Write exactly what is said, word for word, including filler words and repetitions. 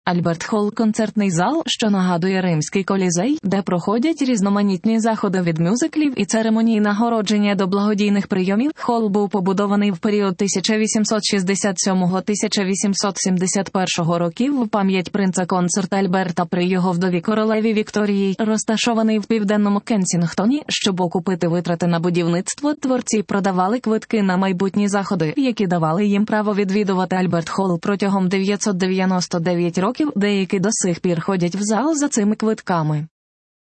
Альберт Холл – концертний зал, що нагадує римський колізей, де проходять різноманітні заходи від мюзиклів і церемоній нагородження до благодійних прийомів. Холл був побудований в період тисяча вісімсот шістдесят сьомого - тисяча вісімсот сімдесят першого років в пам'ять принца консорта Альберта при його вдові королеві Вікторії, розташований в південному Кенсінгтоні. Щоб окупити витрати на будівництво, творці продавали квитки на майбутні заходи, які давали їм право відвідувати Альберт Холл протягом дев'ятсот дев'яносто дев'ять років. Деякі до сих пір ходять в зал за цими квитками.